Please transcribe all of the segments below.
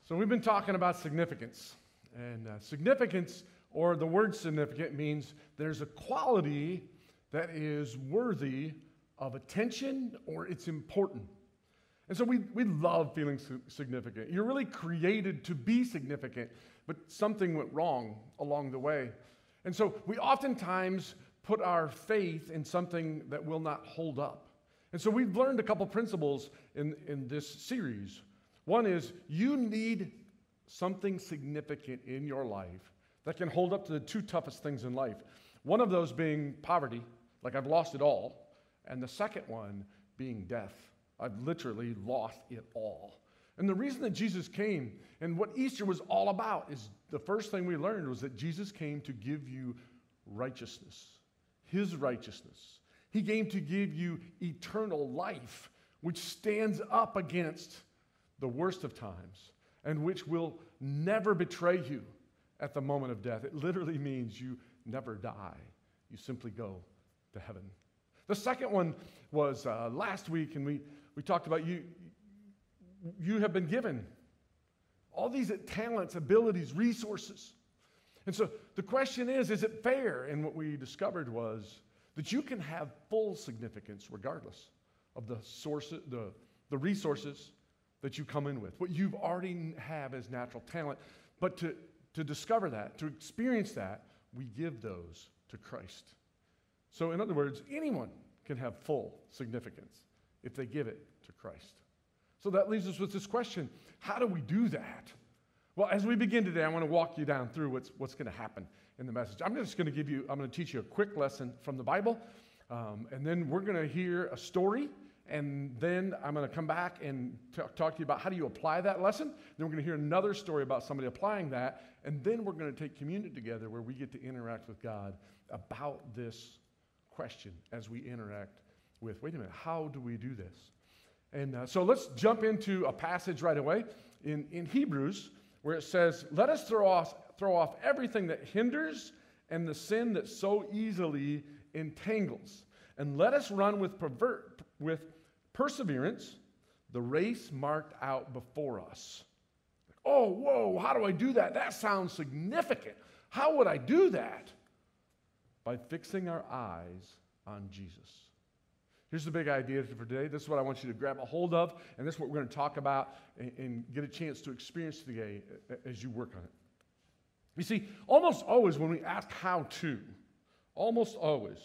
So we've been talking about significance. And significance, or the word significant, means there's a quality that is worthy of attention or it's important. And so we love feeling significant. You're really created to be significant, but something went wrong along the way. And so we oftentimes put our faith in something that will not hold up. And so we've learned a couple principles in this series. One is you need something significant in your life that can hold up to the two toughest things in life. One of those being poverty, like I've lost it all, and the second one being death. I've literally lost it all. And the reason that Jesus came and what Easter was all about is the first thing we learned was that Jesus came to give you righteousness, his righteousness. He came to give you eternal life, which stands up against the worst of times and which will never betray you at the moment of death. It literally means you never die. You simply go to heaven. The second one was last week, and we talked about you have been given all these talents, abilities, resources. And so the question is it fair? And what we discovered was that you can have full significance regardless of the sources, the resources that you come in with, what you've already have as natural talent. But to discover that, to experience that, we give those to Christ. So in other words, anyone can have full significance if they give it to Christ. So that leaves us with this question: how do we do that? Well, as we begin today, I want to walk you down through what's going to happen in the message. I'm going to teach you a quick lesson from the Bible, and then we're going to hear a story, and then I'm going to come back and talk to you about how do you apply that lesson. Then we're going to hear another story about somebody applying that, and then we're going to take communion together where we get to interact with God about this question as we interact with, wait a minute, how do we do this? And so let's jump into a passage right away in Hebrews where it says, let us throw off everything that hinders and the sin that so easily entangles, and let us run with perseverance the race marked out before us. Oh, whoa, how do I do that? That sounds significant. How would I do that? By fixing our eyes on Jesus. Here's the big idea for today. This is what I want you to grab a hold of, and this is what we're going to talk about and get a chance to experience today as you work on it. You see, almost always when we ask how to, almost always,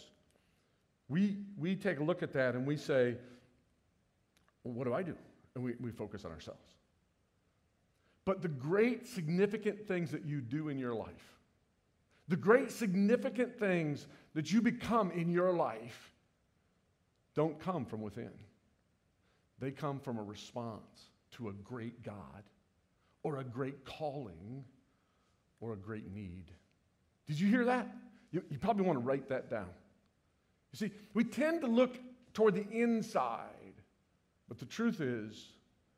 we take a look at that and we say, well, what do I do? And we focus on ourselves. But the great significant things that you do in your life, the great significant things that you become in your life don't come from within. They come from a response to a great God or a great calling or a great need. Did you hear that? You probably want to write that down. You see, we tend to look toward the inside, but the truth is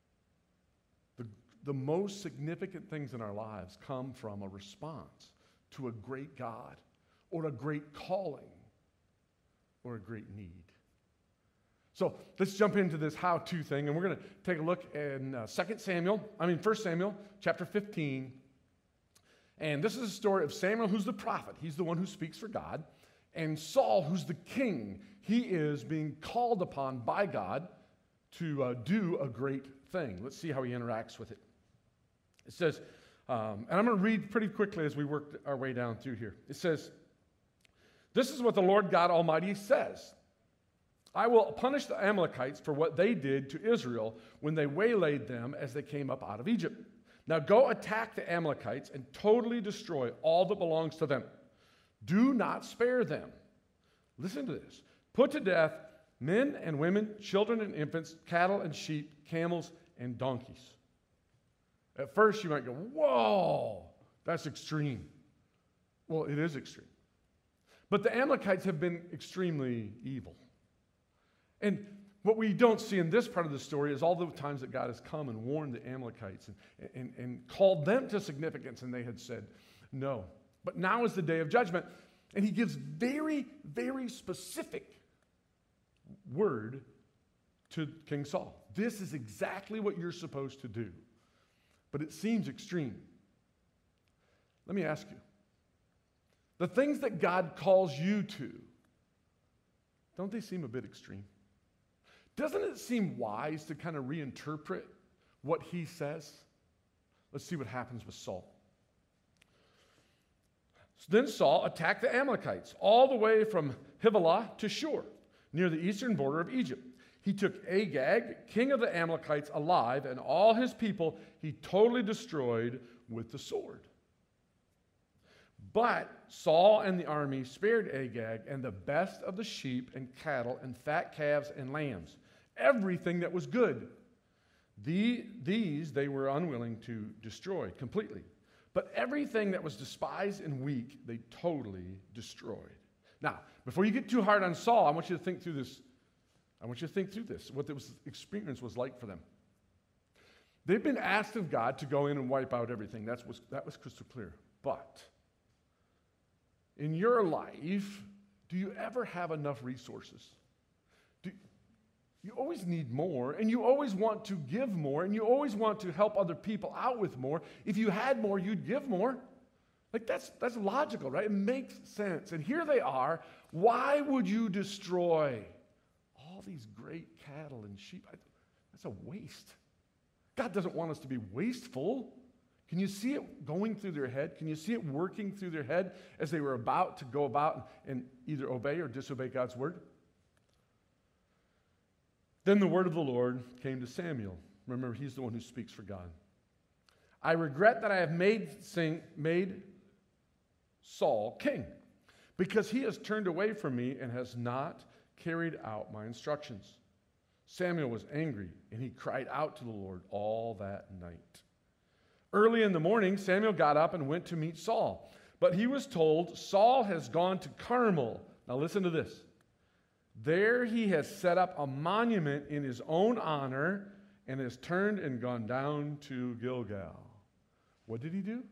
the most significant things in our lives come from a response to a great God or a great calling or a great need. So let's jump into this how-to thing, and we're going to take a look in 1 Samuel chapter 15. And this is a story of Samuel, who's the prophet. He's the one who speaks for God. And Saul, who's the king, he is being called upon by God to do a great thing. Let's see how he interacts with it. It says, and I'm going to read pretty quickly as we work our way down through here. It says, this is what the Lord God Almighty says. I will punish the Amalekites for what they did to Israel when they waylaid them as they came up out of Egypt. Now go attack the Amalekites and totally destroy all that belongs to them. Do not spare them. Listen to this. Put to death men and women, children and infants, cattle and sheep, camels and donkeys. At first you might go, whoa, that's extreme. Well, it is extreme. But the Amalekites have been extremely evil. And what we don't see in this part of the story is all the times that God has come and warned the Amalekites and called them to significance, and they had said no. But now is the day of judgment, and he gives very, very specific word to King Saul. This is exactly what you're supposed to do. but it seems extreme. Let me ask you, the things that God calls you to, don't they seem a bit extreme? Doesn't it seem wise to kind of reinterpret what he says? Let's see what happens with Saul. Then Saul attacked the Amalekites all the way from Havilah to Shur, near the eastern border of Egypt. He took Agag, king of the Amalekites, alive, and all his people he totally destroyed with the sword. But Saul and the army spared Agag and the best of the sheep and cattle and fat calves and lambs, everything that was good. These they were unwilling to destroy completely. But everything that was despised and weak, they totally destroyed. Now, before you get too hard on Saul, I want you to think through this. What this experience was like for them. They've been asked of God to go in and wipe out everything. That was crystal clear. But in your life, do you ever have enough resources? You always need more, and you always want to give more, and you always want to help other people out with more. If you had more, you'd give more. Like that's logical, right? It makes sense. And here they are. Why would you destroy all these great cattle and sheep? That's a waste. God doesn't want us to be wasteful. Can you see it going through their head? Can you see it working through their head as they were about to go about and either obey or disobey God's word? Then the word of the Lord came to Samuel. Remember, he's the one who speaks for God. I regret that I have made Saul king, because he has turned away from me and has not carried out my instructions. Samuel was angry, and he cried out to the Lord all that night. Early in the morning, Samuel got up and went to meet Saul. But he was told, Saul has gone to Carmel. Now listen to this. There he has set up a monument in his own honor and has turned and gone down to Gilgal. What did he do?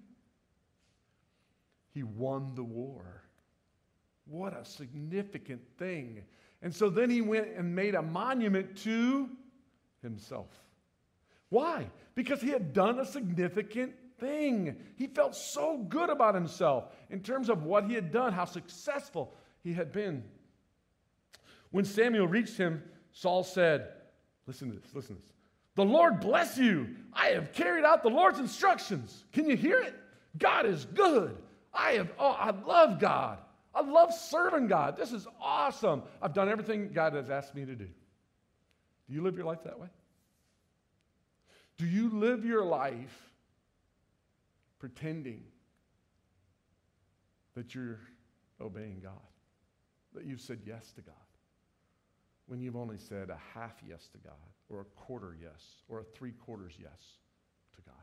He won the war. What a significant thing. And so then he went and made a monument to himself. Why? Because he had done a significant thing. He felt so good about himself in terms of what he had done, how successful he had been. When Samuel reached him, Saul said, listen to this. The Lord bless you. I have carried out the Lord's instructions. Can you hear it? God is good. I love God. I love serving God. This is awesome. I've done everything God has asked me to do. Do you live your life that way? Do you live your life pretending that you're obeying God, that you've said yes to God, when you've only said a half yes to God, or a quarter yes, or a 3/4 yes to God?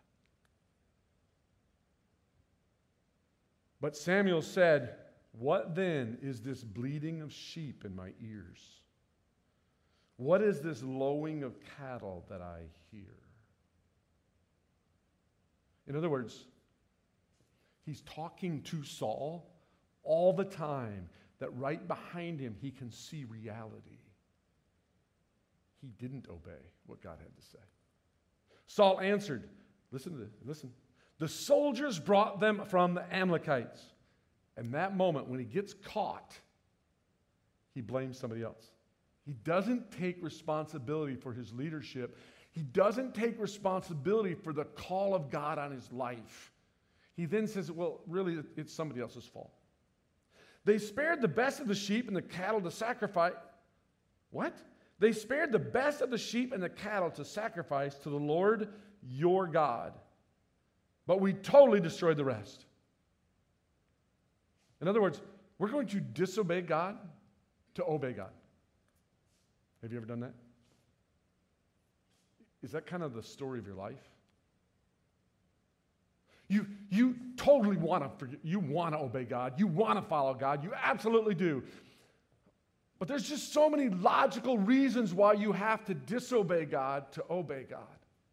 But Samuel said, what then is this bleating of sheep in my ears? What is this lowing of cattle that I hear? In other words, he's talking to Saul all the time, that right behind him he can see reality. He didn't obey what God had to say. Saul answered, listen to this, listen. The soldiers brought them from the Amalekites. And that moment, when he gets caught, he blames somebody else. He doesn't take responsibility for his leadership. He doesn't take responsibility for the call of God on his life. He then says, well, really, it's somebody else's fault. They spared the best of the sheep and the cattle to sacrifice. What? They spared the best of the sheep and the cattle to sacrifice to the Lord your God. But we totally destroyed the rest. In other words, we're going to disobey God to obey God. Have you ever done that? Is that kind of the story of your life? You totally want to obey God. You want to follow God. You absolutely do. But there's just so many logical reasons why you have to disobey God to obey God.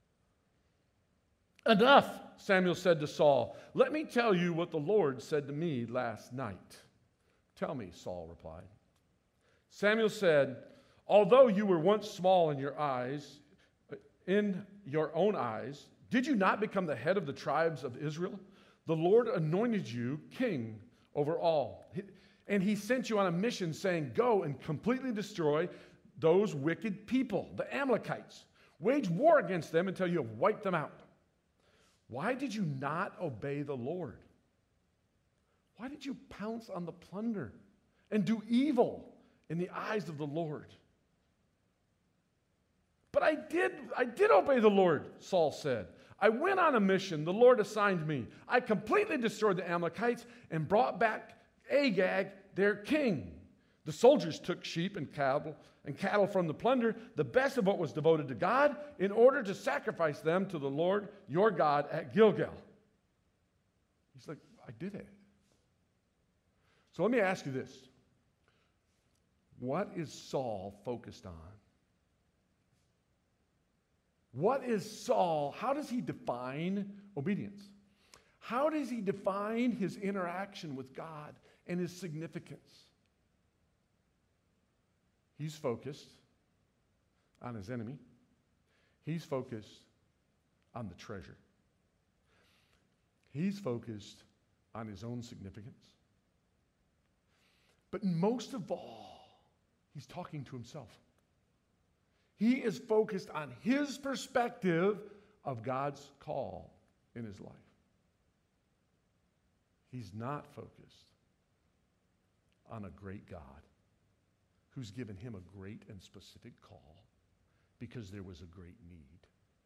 Enough, Samuel said to Saul. Let me tell you what the Lord said to me last night. Tell me, Saul replied. Samuel said, although you were once small in your own eyes, Did you not become the head of the tribes of Israel? The Lord anointed you king over all. And he sent you on a mission saying, go and completely destroy those wicked people, the Amalekites. Wage war against them until you have wiped them out. Why did you not obey the Lord? Why did you pounce on the plunder and do evil in the eyes of the Lord? But I did obey the Lord, Saul said. I went on a mission the Lord assigned me. I completely destroyed the Amalekites and brought back Agag, their king. The soldiers took sheep and cattle from the plunder, the best of what was devoted to God, in order to sacrifice them to the Lord your God at Gilgal. He's like, I did it. So let me ask you this. What is Saul focused on? What is Saul? How does he define obedience? How does he define his interaction with God and his significance? He's focused on his enemy. He's focused on the treasure. He's focused on his own significance. But most of all, he's talking to himself. He is focused on his perspective of God's call in his life. He's not focused on a great God who's given him a great and specific call because there was a great need.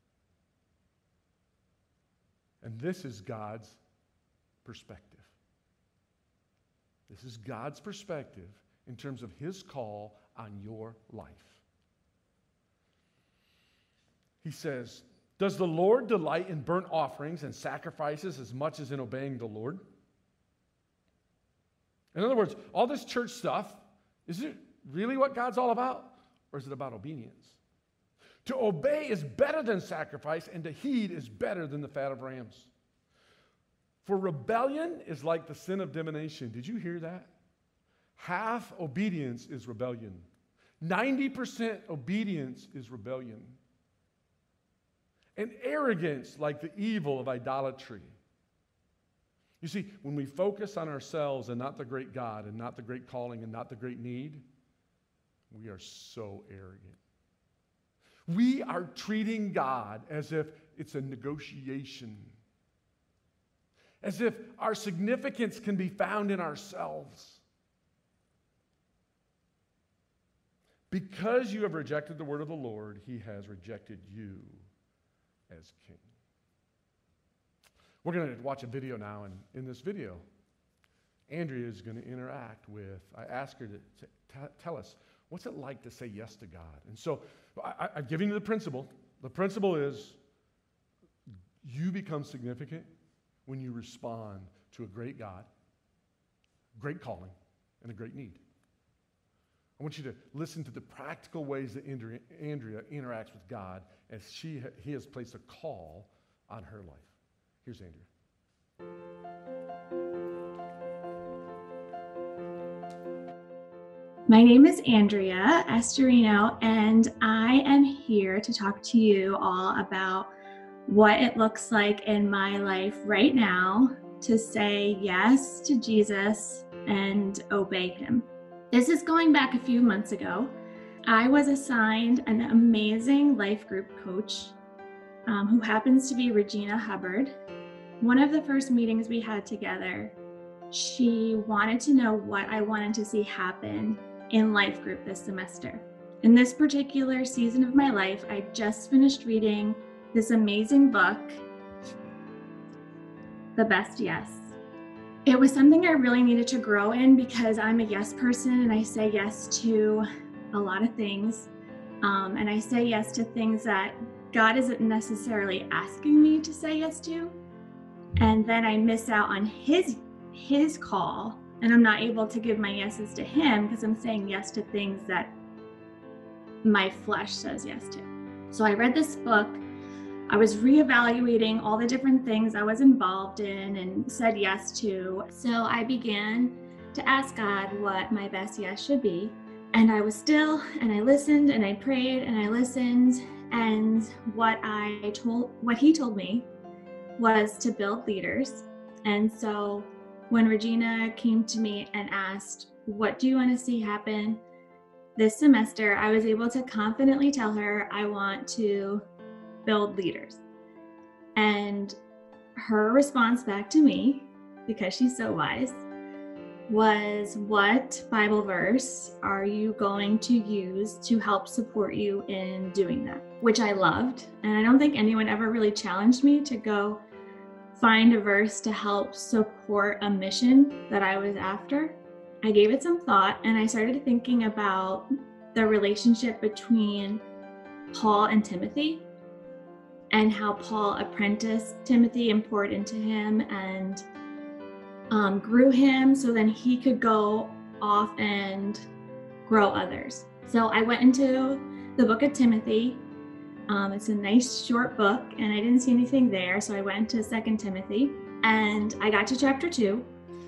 And this is God's perspective. This is God's perspective in terms of his call on your life. He says, does the Lord delight in burnt offerings and sacrifices as much as in obeying the Lord? In other words, all this church stuff, is it really what God's all about? Or is it about obedience? To obey is better than sacrifice, and to heed is better than the fat of rams. For rebellion is like the sin of divination. Did you hear that? Half obedience is rebellion. 90% obedience is rebellion. And arrogance like the evil of idolatry. You see, when we focus on ourselves and not the great God and not the great calling and not the great need, we are so arrogant. We are treating God as if it's a negotiation, as if our significance can be found in ourselves. Because you have rejected the word of the Lord, he has rejected you as king. We're going to watch a video now, and in this video, Andrea is going to interact with, I asked her to tell us, what's it like to say yes to God? And so I've given you the principle. The principle is you become significant when you respond to a great God, great calling, and a great need. I want you to listen to the practical ways that Andrea interacts with God as he has placed a call on her life. Here's Andrea. My name is Andrea Estorino, and I am here to talk to you all about what it looks like in my life right now to say yes to Jesus and obey him. This is going back a few months ago. I was assigned an amazing life group coach who happens to be Regina Hubbard. One of the first meetings we had together, she wanted to know what I wanted to see happen in life group this semester. In this particular season of my life, I just finished reading this amazing book, The Best Yes. It was something I really needed to grow in because I'm a yes person and I say yes to a lot of things. And I say yes to things that God isn't necessarily asking me to say yes to. And then I miss out on his call, and I'm not able to give my yeses to him because I'm saying yes to things that my flesh says yes to. So I read this book. I was reevaluating all the different things I was involved in and said yes to. So I began to ask God what my best yes should be. And I was still, and I listened, and I prayed, and I listened. And what he told me was to build leaders. And so when Regina came to me and asked, what do you want to see happen this semester? I was able to confidently tell her, I want to build leaders. And her response back to me, because she's so wise, was, what Bible verse are you going to use to help support you in doing that? Which I loved. And I don't think anyone ever really challenged me to go find a verse to help support a mission that I was after. I gave it some thought, and I started thinking about the relationship between Paul and Timothy, and how Paul apprenticed Timothy and poured into him and grew him so then he could go off and grow others. So I went into the book of Timothy. It's a nice short book, and I didn't see anything there, so I went to 2 Timothy, and I got to chapter 2,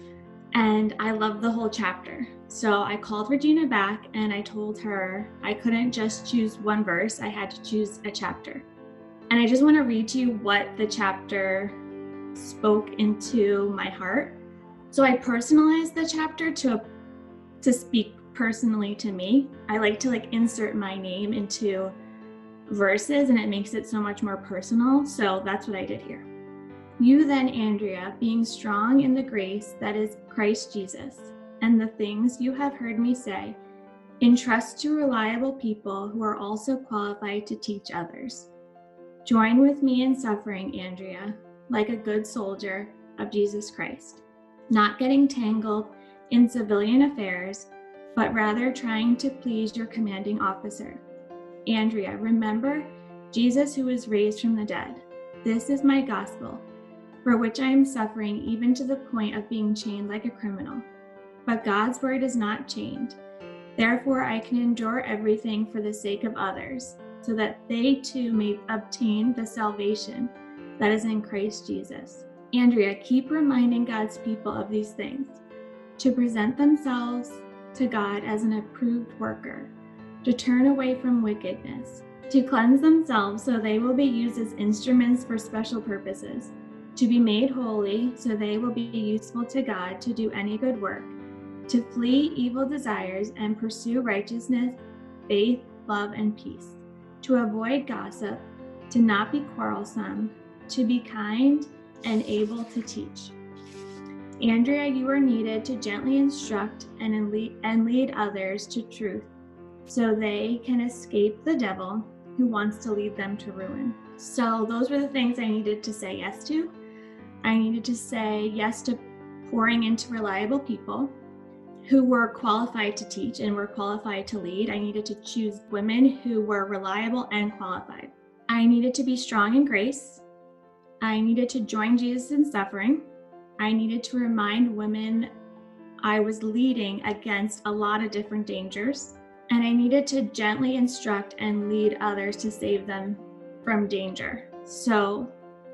and I loved the whole chapter. So I called Regina back, and I told her I couldn't just choose one verse, I had to choose a chapter. And I just want to read to you what the chapter spoke into my heart. So I personalized the chapter to speak personally to me. I like to insert my name into verses, and it makes it so much more personal. So that's what I did here. You then, Andrea, being strong in the grace that is Christ Jesus, and the things you have heard me say, entrust to reliable people who are also qualified to teach others. Join with me in suffering, Andrea, like a good soldier of Jesus Christ, not getting tangled in civilian affairs, but rather trying to please your commanding officer. Andrea, remember Jesus who was raised from the dead. This is my gospel, for which I am suffering even to the point of being chained like a criminal. But God's word is not chained. Therefore, I can endure everything for the sake of others, so that they too may obtain the salvation that is in Christ Jesus. Andrea, keep reminding God's people of these things, to present themselves to God as an approved worker, to turn away from wickedness, to cleanse themselves so they will be used as instruments for special purposes, to be made holy so they will be useful to God to do any good work, to flee evil desires and pursue righteousness, faith, love, and peace, to avoid gossip, to not be quarrelsome, to be kind and able to teach. Andrea, you are needed to gently instruct and lead others to truth so they can escape the devil who wants to lead them to ruin. So those were the things I needed to say yes to. I needed to say yes to pouring into reliable people who were qualified to teach and were qualified to lead. I needed to choose women who were reliable and qualified. I needed to be strong in grace. I needed to join Jesus in suffering. I needed to remind women I was leading against a lot of different dangers. And I needed to gently instruct and lead others to save them from danger. So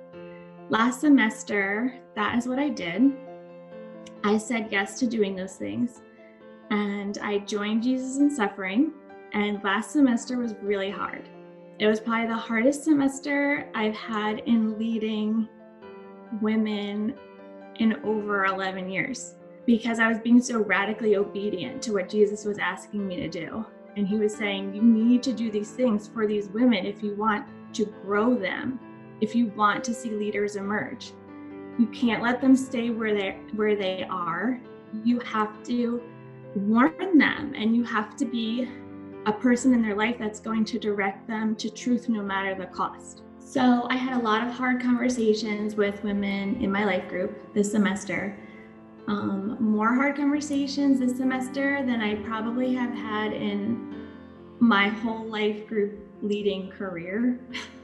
last semester, that is what I did. I said yes to doing those things, and I joined Jesus in suffering. And last semester was really hard. It was probably the hardest semester I've had in leading women in over 11 years, because I was being so radically obedient to what Jesus was asking me to do. And he was saying, you need to do these things for these women if you want to grow them, if you want to see leaders emerge. You can't let them stay where they are. You have to warn them, and you have to be a person in their life that's going to direct them to truth no matter the cost. So I had a lot of hard conversations with women in my life group this semester. More hard conversations this semester than I probably have had in my whole life group leading career.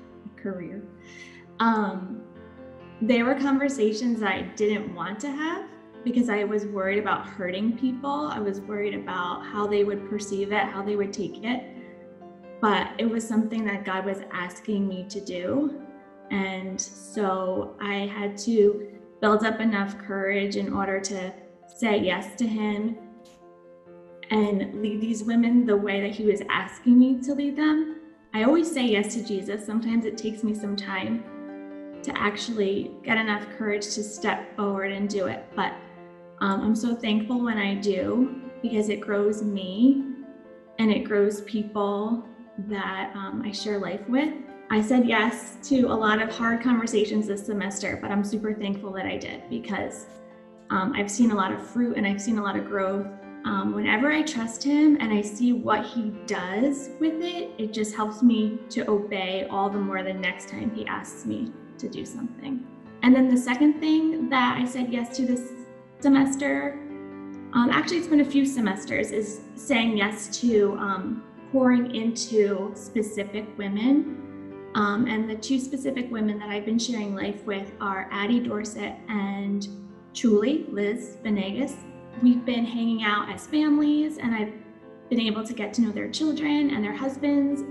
They were conversations I didn't want to have because I was worried about hurting people. I was worried about how they would perceive it, how they would take it. But it was something that God was asking me to do. And so I had to build up enough courage in order to say yes to him and lead these women the way that he was asking me to lead them. I always say yes to Jesus. Sometimes it takes me some time to actually get enough courage to step forward and do it. But I'm so thankful when I do, because it grows me and it grows people that I share life with. I said yes to a lot of hard conversations this semester, but I'm super thankful that I did, because I've seen a lot of fruit and I've seen a lot of growth. Whenever I trust him and I see what he does with it, it just helps me to obey all the more the next time he asks me to do something. And then the second thing that I said yes to this semester, actually it's been a few semesters, is saying yes to pouring into specific women. And the two specific women that I've been sharing life with are Addie Dorsett and Julie, Liz Venegas. We've been hanging out as families, and I've been able to get to know their children and their husbands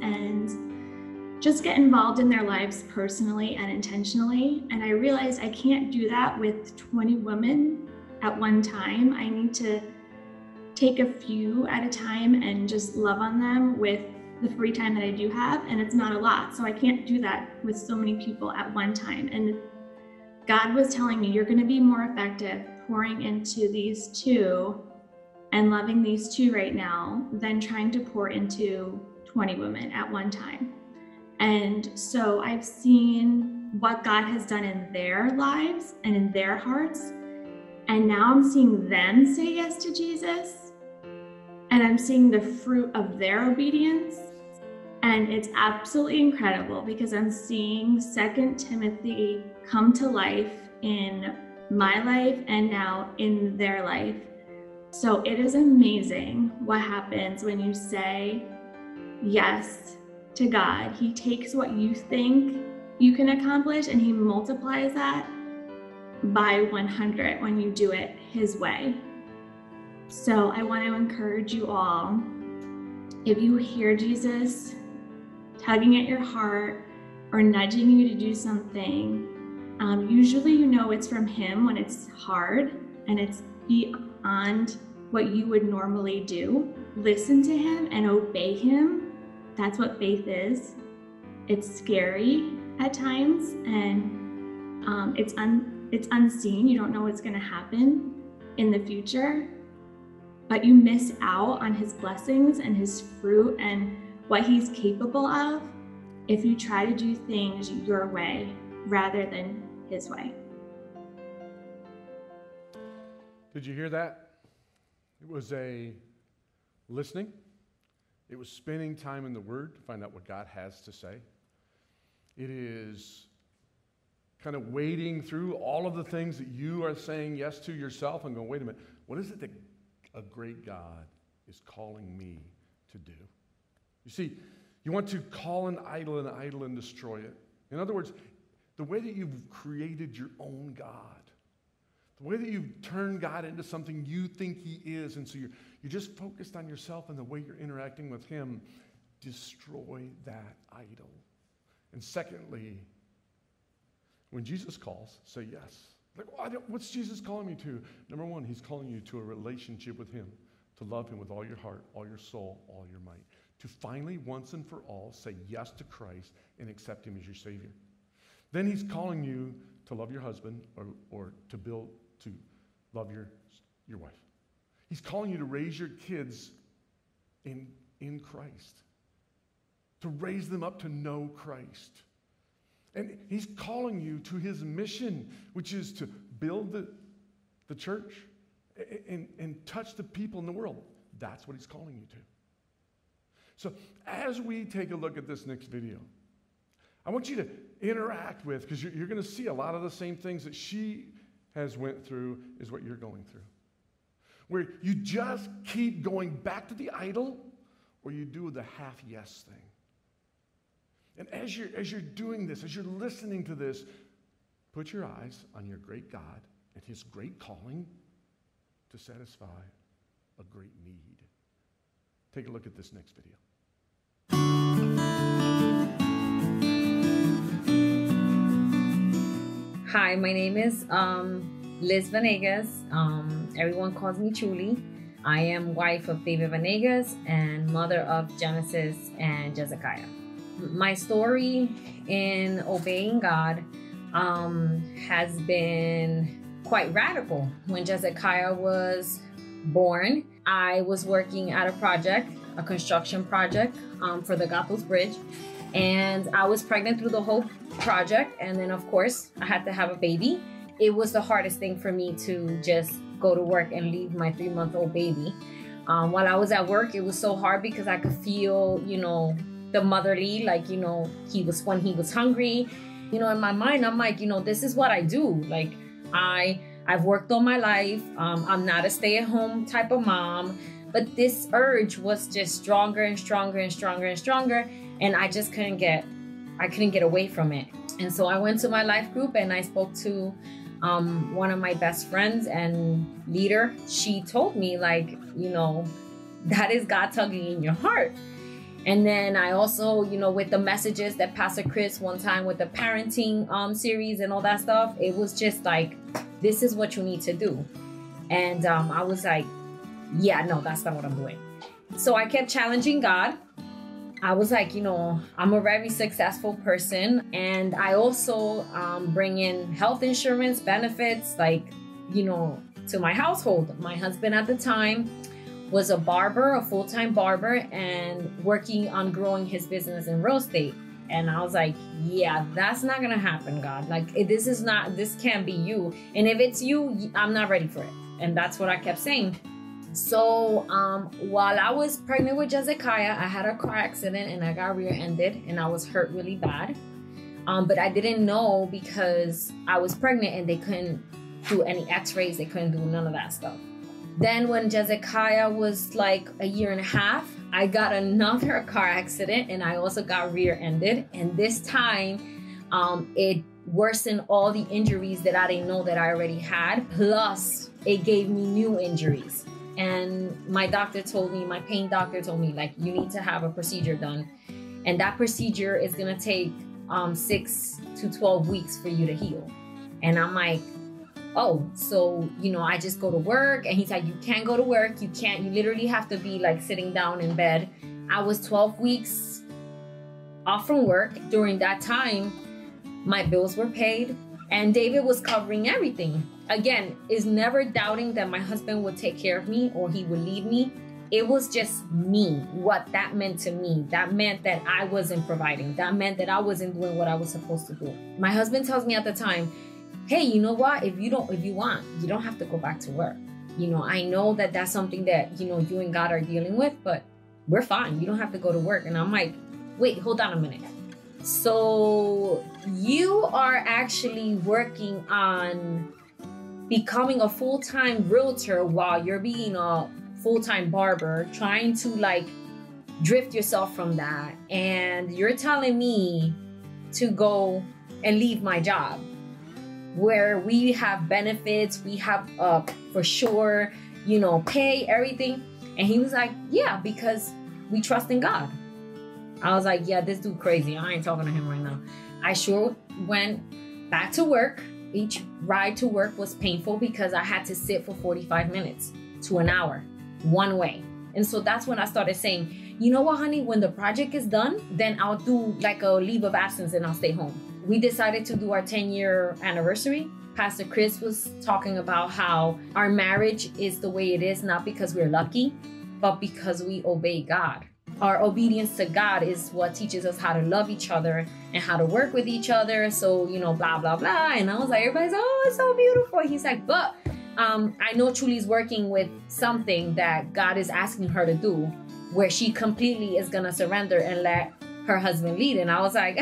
and just get involved in their lives personally and intentionally. And I realized I can't do that with 20 women at one time. I need to take a few at a time and just love on them with the free time that I do have, and it's not a lot. So I can't do that with so many people at one time. And God was telling me, you're going to be more effective pouring into these two and loving these two right now than trying to pour into 20 women at one time. And so I've seen what God has done in their lives and in their hearts. And now I'm seeing them say yes to Jesus. And I'm seeing the fruit of their obedience. And it's absolutely incredible, because I'm seeing 2 Timothy come to life in my life and now in their life. So it is amazing what happens when you say yes to God. He takes what you think you can accomplish and he multiplies that by 100 when you do it his way. So I want to encourage you all, if you hear Jesus tugging at your heart or nudging you to do something, usually you know it's from him when it's hard and it's beyond what you would normally do. Listen to him and obey him. That's what faith is. It's scary at times, and it's unseen. You don't know what's going to happen in the future, but you miss out on his blessings and his fruit and what he's capable of if you try to do things your way rather than his way. Did you hear that? It was a listening. It was spending time in the Word to find out what God has to say. It is kind of wading through all of the things that you are saying yes to yourself and going, wait a minute, what is it that a great God is calling me to do? You see, you want to call an idol and destroy it. In other words, the way that you've created your own God, the way that you've turned God into something you think he is, and so you're just focused on yourself and the way you're interacting with him, destroy that idol. And secondly, when Jesus calls, say yes. Like, what's Jesus calling me to? Number one, he's calling you to a relationship with him, to love him with all your heart, all your soul, all your might, to finally, once and for all, say yes to Christ and accept him as your Savior. Then he's calling you to love your husband or to love your wife. He's calling you to raise your kids in Christ, to raise them up to know Christ. And he's calling you to his mission, which is to build the church and touch the people in the world. That's what he's calling you to. So as we take a look at this next video, I want you to interact with, because you're going to see a lot of the same things that she has went through is what you're going through. Where you just keep going back to the idol, or you do the half yes thing. And as you're doing this, as you're listening to this, put your eyes on your great God and his great calling to satisfy a great need. Take a look at this next video. Hi, my name is Liz Venegas. Everyone calls me Julie. I am wife of David Venegas and mother of Genesis and Jezaiah. my story in obeying God has been quite radical. When Jezekiah was born, I was working at a construction project for the Gatos Bridge, and I was pregnant through the whole project. And then, of course, I had to have a baby. It was the hardest thing for me to just go to work and leave my 3-month-old baby. While I was at work, it was so hard because I could feel, the motherly, like, when he was hungry, in my mind, I'm like, this is what I do. Like, I've worked all my life. I'm not a stay-at-home type of mom, but this urge was just stronger and stronger and stronger and stronger. And I just couldn't get away from it. And so I went to my life group and I spoke to one of my best friends and leader. She told me, like, that is God tugging in your heart. And then I also, with the messages that Pastor Chris one time with the parenting series and all that stuff, it was just like, this is what you need to do. And I was like, yeah, no, that's not what I'm doing. So I kept challenging God. I was like, I'm a very successful person. And I also bring in health insurance benefits, like, to my household. My husband at the time was a barber, a full-time barber, and working on growing his business in real estate. And I was like, yeah, that's not gonna happen, God. Like, this can't be you. And if it's you, I'm not ready for it. And that's what I kept saying. So while I was pregnant with Jezekiah, I had a car accident and I got rear-ended and I was hurt really bad. But I didn't know because I was pregnant and they couldn't do any x-rays. They couldn't do none of that stuff. Then when Jezekiah was like 1.5 years, I got another car accident and I also got rear-ended. And this time it worsened all the injuries that I didn't know that I already had. Plus it gave me new injuries. And my pain doctor told me, like, you need to have a procedure done. And that procedure is going to take 6 to 12 weeks for you to heal. And I'm like, oh, so, I just go to work? And he's like, you can't go to work. You literally have to be like sitting down in bed. I was 12 weeks off from work. During that time, my bills were paid and David was covering everything. Again, is never doubting that my husband would take care of me or he would leave me. It was just me, what that meant to me. That meant that I wasn't providing. That meant that I wasn't doing what I was supposed to do. My husband tells me at the time, hey, you know what? If you want, you don't have to go back to work. I know that that's something that, you and God are dealing with, but we're fine. You don't have to go to work. And I'm like, wait, hold on a minute. So you are actually working on becoming a full-time realtor while you're being a full-time barber, trying to like drift yourself from that. And you're telling me to go and leave my job where we have benefits, we have for sure, pay, everything. And he was like, yeah, because we trust in God. I was like, yeah, this dude crazy. I ain't talking to him right now. I sure went back to work. Each ride to work was painful because I had to sit for 45 minutes to an hour one way. And so that's when I started saying, you know what, honey, when the project is done, then I'll do like a leave of absence and I'll stay home. We decided to do our 10-year anniversary. Pastor Chris was talking about how our marriage is the way it is, not because we're lucky, but because we obey God. Our obedience to God is what teaches us how to love each other and how to work with each other. So, blah, blah, blah. And I was like, everybody's like, oh, it's so beautiful. He's like, but I know Chuli's working with something that God is asking her to do, where she completely is going to surrender and let her husband lead. And I was like,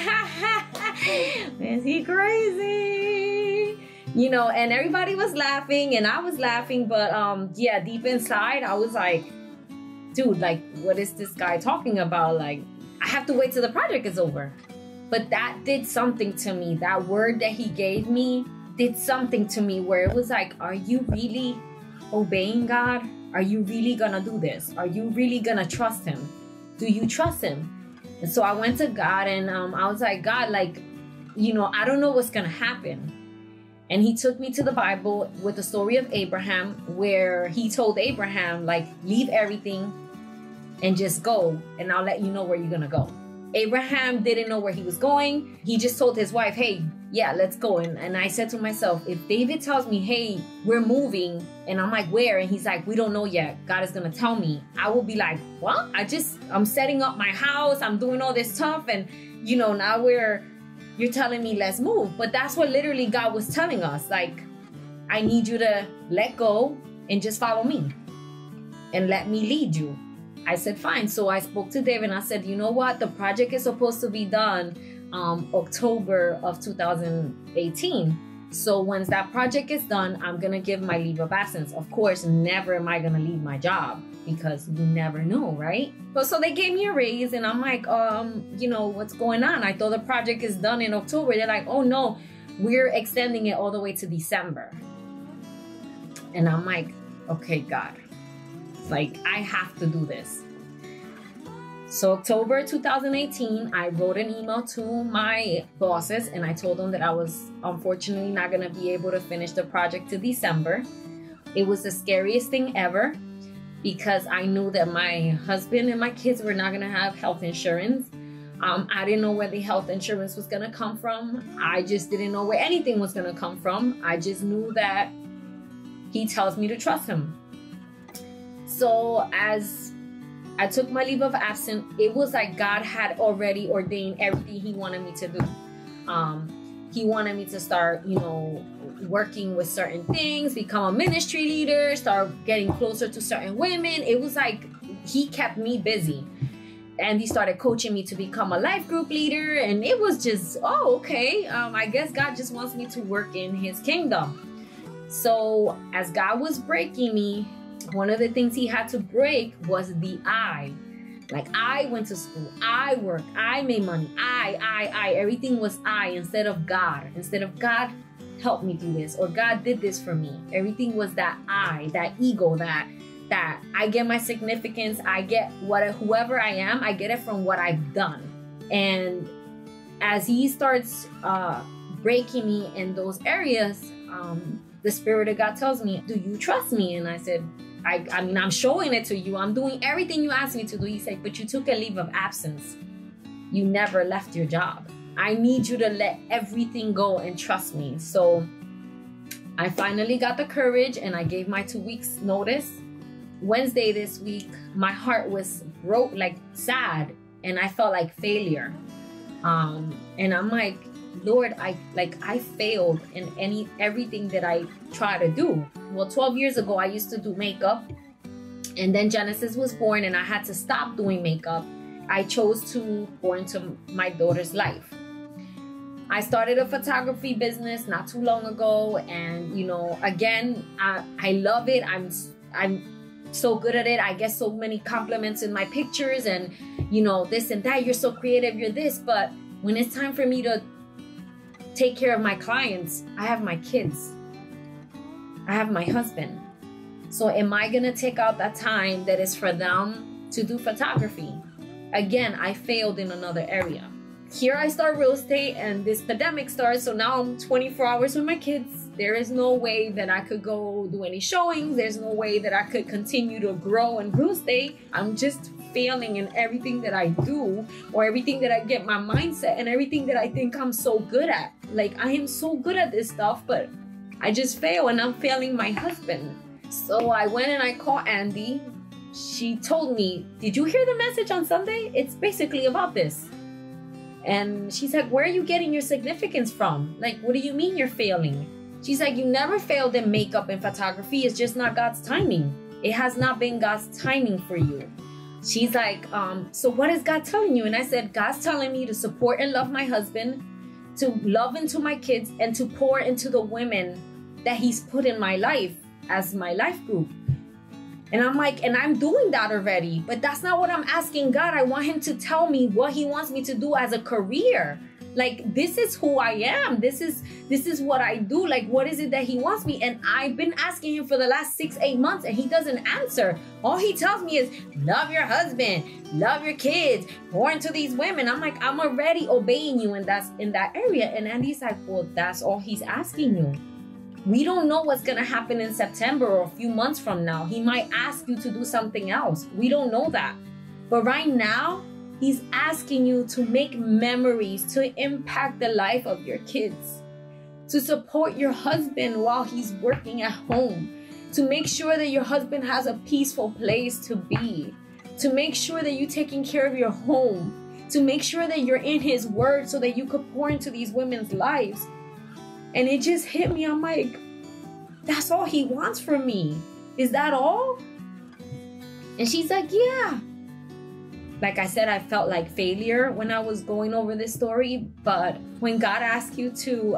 is he crazy? And everybody was laughing and I was laughing. But deep inside, I was like, dude, like, what is this guy talking about? Like, I have to wait till the project is over. But that did something to me. That word that he gave me did something to me where it was like, are you really obeying God? Are you really gonna do this? Are you really gonna trust him? Do you trust him? And so I went to God and I was like, God, like, I don't know what's gonna happen. And he took me to the Bible with the story of Abraham, where he told Abraham, like, leave everything and just go, and I'll let you know where you're gonna go. Abraham didn't know where he was going. He just told his wife, hey, yeah, let's go. And I said to myself, if David tells me, hey, we're moving, and I'm like, where? And he's like, we don't know yet. God is going to tell me. I will be like, what? I'm setting up my house. I'm doing all this stuff. And, now you're telling me let's move. But that's what literally God was telling us. Like, I need you to let go and just follow me and let me lead you. I said, fine. So I spoke to David and I said, you know what? The project is supposed to be done October of 2018. So once that project is done, I'm going to give my leave of absence. Of course, never am I going to leave my job because you never know, right? But so they gave me a raise and I'm like, what's going on? I thought the project is done in October. They're like, oh no, we're extending it all the way to December. And I'm like, okay, God. Like, I have to do this. So October 2018, I wrote an email to my bosses and I told them that I was unfortunately not going to be able to finish the project to December. It was the scariest thing ever because I knew that my husband and my kids were not going to have health insurance. I didn't know where the health insurance was going to come from. I just didn't know where anything was going to come from. I just knew that he tells me to trust him. So as I took my leave of absence, it was like God had already ordained everything he wanted me to do. He wanted me to start, working with certain things, become a ministry leader, start getting closer to certain women. It was like he kept me busy. And he started coaching me to become a life group leader. And it was just, okay. I guess God just wants me to work in his kingdom. So as God was breaking me, one of the things he had to break was the I. Like, I went to school, I worked, I made money, I. Everything was I instead of God. Instead of God helped me do this or God did this for me. Everything was that I, that ego, that I get my significance, I get whoever I am, I get it from what I've done. And as he starts breaking me in those areas, the Spirit of God tells me, do you trust me? And I said, I mean, I'm showing it to you. I'm doing everything you asked me to do. He said, but you took a leave of absence. You never left your job. I need you to let everything go and trust me. So I finally got the courage and I gave my 2 weeks notice. Wednesday this week, my heart was broke, like sad, and I felt like failure. And I'm like, Lord, I failed in everything that I try to do. Well, 12 years ago, I used to do makeup, and then Genesis was born and I had to stop doing makeup. I chose to pour into my daughter's life. I started a photography business not too long ago, and again, I love it. I'm so good at it. I get so many compliments in my pictures and this and that. You're so creative, you're this. But when it's time for me to take care of my clients, I have my kids, I have my husband. So am I gonna take out that time that is for them to do photography? Again, I failed in another area. Here I start real estate and this pandemic starts, so now I'm 24 hours with my kids. There is no way that I could go do any showings. There's no way that I could continue to grow in real estate. I'm just failing in everything that I do, or everything that I get my mindset and everything that I think I'm so good at. Like, I am so good at this stuff, but I just fail and I'm failing my husband. So I went and I called Andy. She told me, did you hear the message on Sunday? It's basically about this. And she's like, where are you getting your significance from? Like, what do you mean you're failing? She's like, you never failed in makeup and photography. It's just not God's timing. It has not been God's timing for you. She's like, so what is God telling you? And I said, God's telling me to support and love my husband, to love into my kids, and to pour into the women that he's put in my life as my life group. And I'm like, and I'm doing that already, but that's not what I'm asking God. I want him to tell me what he wants me to do as a career. Like, this is who I am. This is what I do. Like, what is it that he wants me? And I've been asking him for the last 6-8 months and he doesn't answer. All he tells me is, love your husband, love your kids, pour into these women. I'm like, I'm already obeying you in that area. And Andy's like, well, that's all he's asking you. We don't know what's going to happen in September or a few months from now. He might ask you to do something else. We don't know that. But right now, He's asking you to make memories, to impact the life of your kids, to support your husband while he's working at home, to make sure that your husband has a peaceful place to be, to make sure that you're taking care of your home, to make sure that you're in his word so that you could pour into these women's lives. And it just hit me. I'm like, that's all he wants from me. Is that all? And she's like, yeah. Like I said, I felt like failure when I was going over this story. But when God asks you to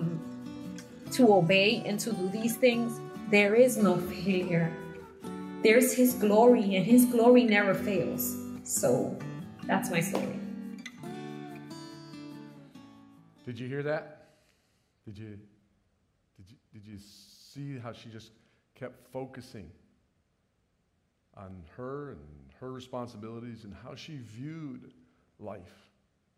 obey and to do these things, there is no failure. There's his glory, and his glory never fails. So that's my story. Did you hear that? Did you see how she just kept focusing on her and her responsibilities and how she viewed life?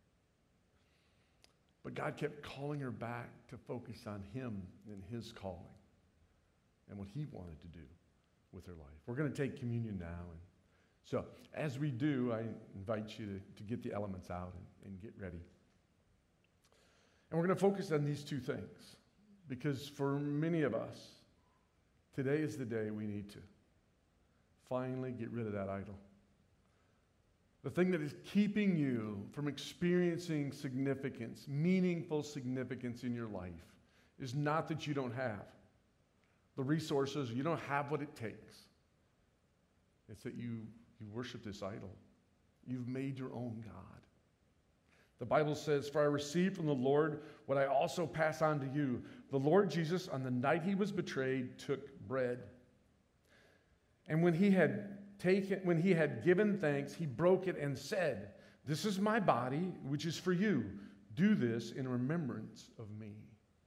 But God kept calling her back to focus on him and his calling and what he wanted to do with her life. We're going to take communion now. And so as we do, I invite you to get the elements out and get ready. And we're going to focus on these two things, because for many of us, today is the day we need to finally get rid of that idol. The thing that is keeping you from experiencing significance, meaningful significance in your life, is not that you don't have the resources, you don't have what it takes. It's that you worship this idol. You've made your own God. The Bible says, "For I received from the Lord what I also pass on to you. The Lord Jesus, on the night he was betrayed, took bread. And when he had given thanks, he broke it and said, 'This is my body, which is for you. Do this in remembrance of me.'"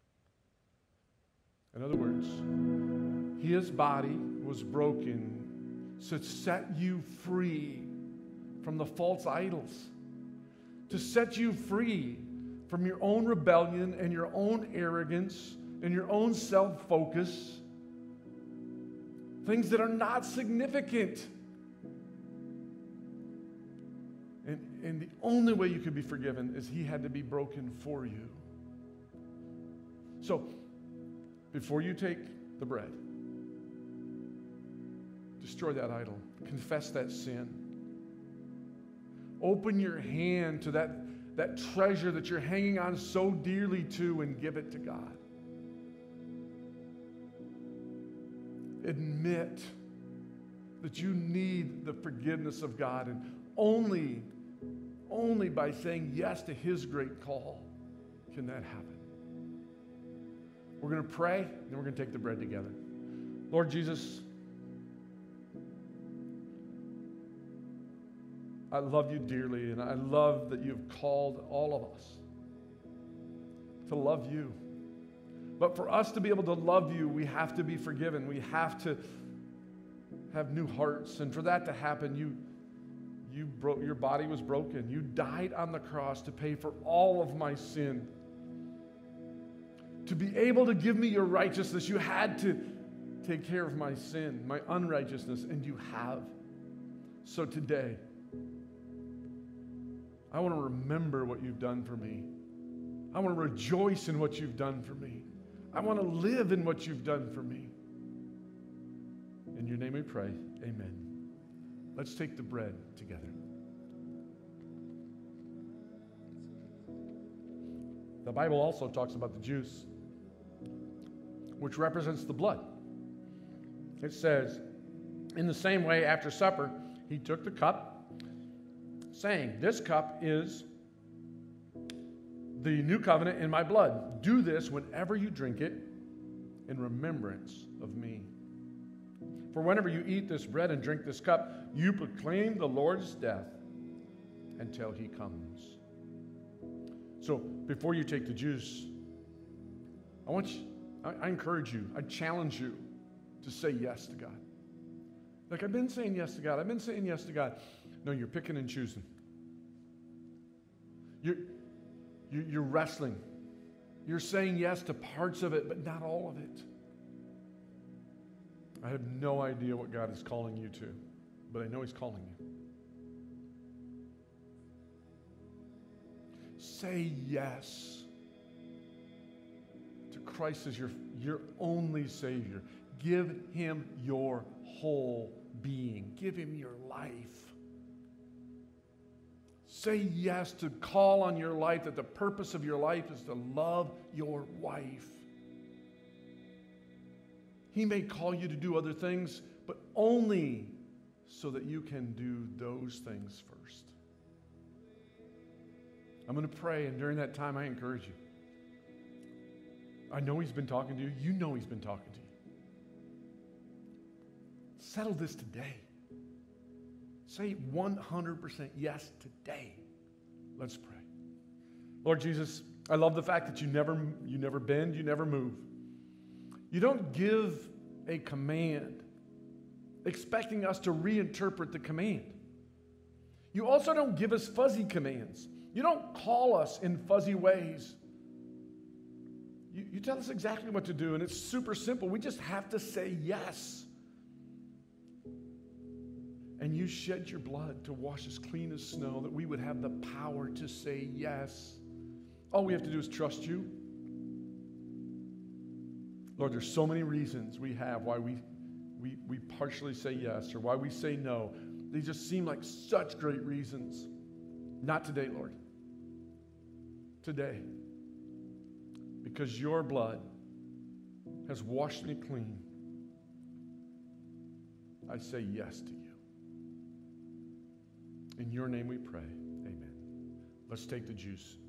In other words, his body was broken to set you free from the false idols, to set you free from your own rebellion and your own arrogance and your own self-focus, things that are not significant. And the only way you could be forgiven is he had to be broken for you. So, before you take the bread, destroy that idol. Confess that sin. Open your hand to that treasure that you're hanging on so dearly to and give it to God. Admit that you need the forgiveness of God, and only by saying yes to his great call can that happen. We're going to pray, and then we're going to take the bread together. Lord Jesus, I love you dearly, and I love that you've called all of us to love you. But for us to be able to love you, we have to be forgiven. We have to have new hearts. And for that to happen, your body was broken. You died on the cross to pay for all of my sin. To be able to give me your righteousness, you had to take care of my sin, my unrighteousness, and you have. So today, I want to remember what you've done for me. I want to rejoice in what you've done for me. I want to live in what you've done for me. In your name we pray, amen. Let's take the bread together. The Bible also talks about the juice, which represents the blood. It says, "In the same way, after supper, he took the cup, saying, 'This cup is the new covenant in my blood. Do this whenever you drink it in remembrance of me. For whenever you eat this bread and drink this cup, you proclaim the Lord's death until he comes.'" So before you take the juice, I encourage you, I challenge you to say yes to God. Like, I've been saying yes to God. I've been saying yes to God. No, you're picking and choosing. You're wrestling. You're saying yes to parts of it, but not all of it. I have no idea what God is calling you to, but I know he's calling you. Say yes to Christ as your only Savior. Give him your whole being. Give him your life. Say yes to call on your life, that the purpose of your life is to love your wife. He may call you to do other things, but only so that you can do those things first. I'm going to pray, and during that time, I encourage you. I know he's been talking to you. You know he's been talking to you. Settle this today. Say 100% yes today. Let's pray. Lord Jesus, I love the fact that you never bend, you never move. You don't give a command expecting us to reinterpret the command. You also don't give us fuzzy commands. You don't call us in fuzzy ways. You tell us exactly what to do, and it's super simple. We just have to say yes. And you shed your blood to wash us clean as snow, that we would have the power to say yes. All we have to do is trust you. Lord, there's so many reasons we have why we partially say yes or why we say no. They just seem like such great reasons. Not today, Lord. Today. Because your blood has washed me clean, I say yes to you. In your name we pray. Amen. Let's take the juice.